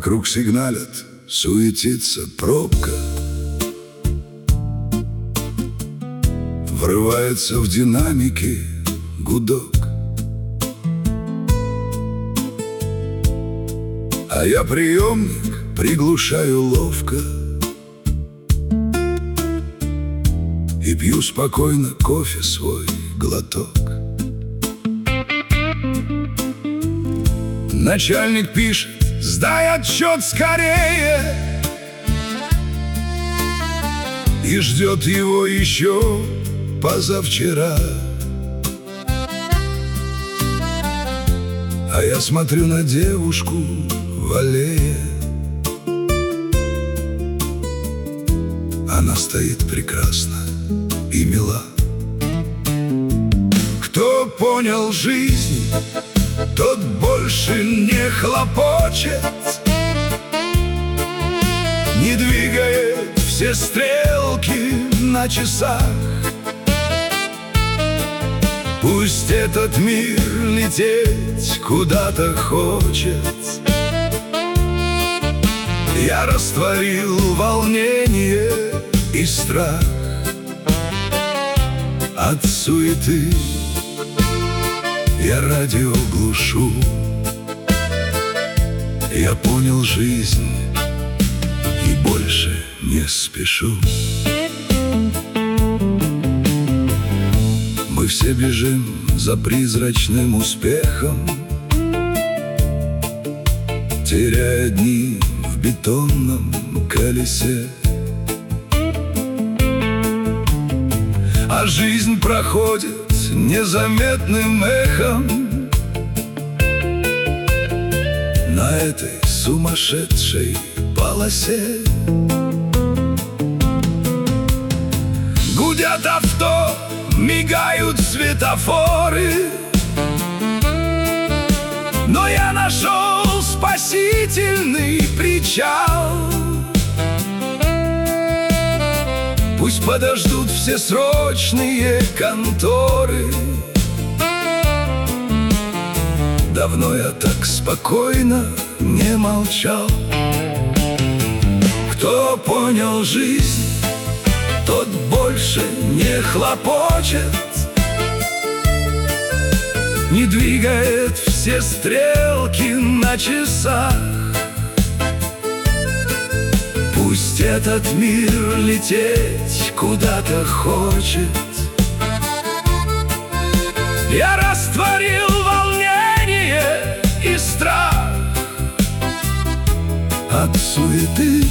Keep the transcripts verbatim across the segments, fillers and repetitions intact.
Вокруг сигналят, суетится пробка, врывается в динамики гудок. А я приемник приглушаю ловко и пью спокойно кофе свой глоток. Начальник пишет: сдай отчет скорее, и ждет его еще позавчера. А я смотрю на девушку в аллее. Она стоит прекрасна и мила. Кто понял жизнь, тот больше не хлопочет, не двигает все стрелки на часах. Пусть этот мир лететь куда-то хочет. Я растворил волнение и страх от суеты. Я радио глушу. Я понял жизнь и больше не спешу. Мы все бежим за призрачным успехом, теряя дни в бетонном колесе. А жизнь проходит незаметным эхом на этой сумасшедшей полосе. Гудят авто, мигают светофоры, но я нашел спасительный причал. Пусть подождут все срочные конторы. Давно я так спокойно не молчал. Кто понял жизнь, тот больше не хлопочет, не двигает все стрелки на часах. Пусть этот мир лететь куда-то хочет. Я растворил волнение и страх от суеты.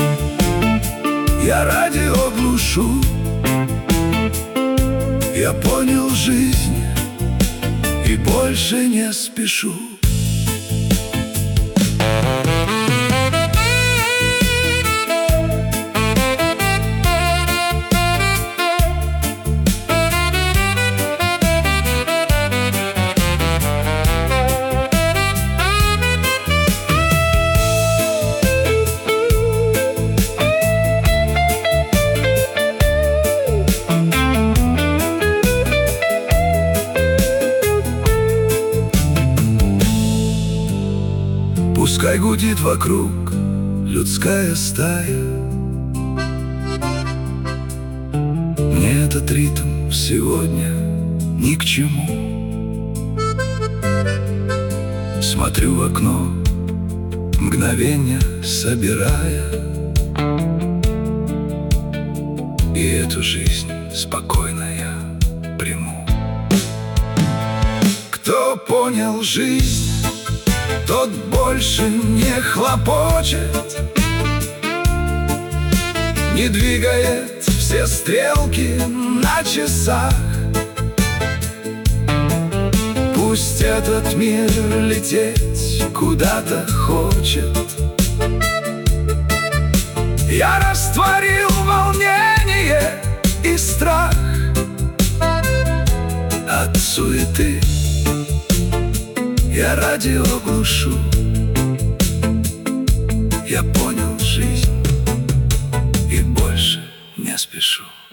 Я радио глушу. Я понял жизнь и больше не спешу. Пускай гудит вокруг людская стая. Мне этот ритм сегодня ни к чему. Смотрю в окно, мгновенья собирая, и эту жизнь спокойно я приму. Кто понял жизнь, тот больше не хлопочет, не двигает все стрелки на часах. Пусть этот мир лететь куда-то хочет. Я растворил волнение и страх от суеты. Я радио глушу. Я понял жизнь и больше не спешу.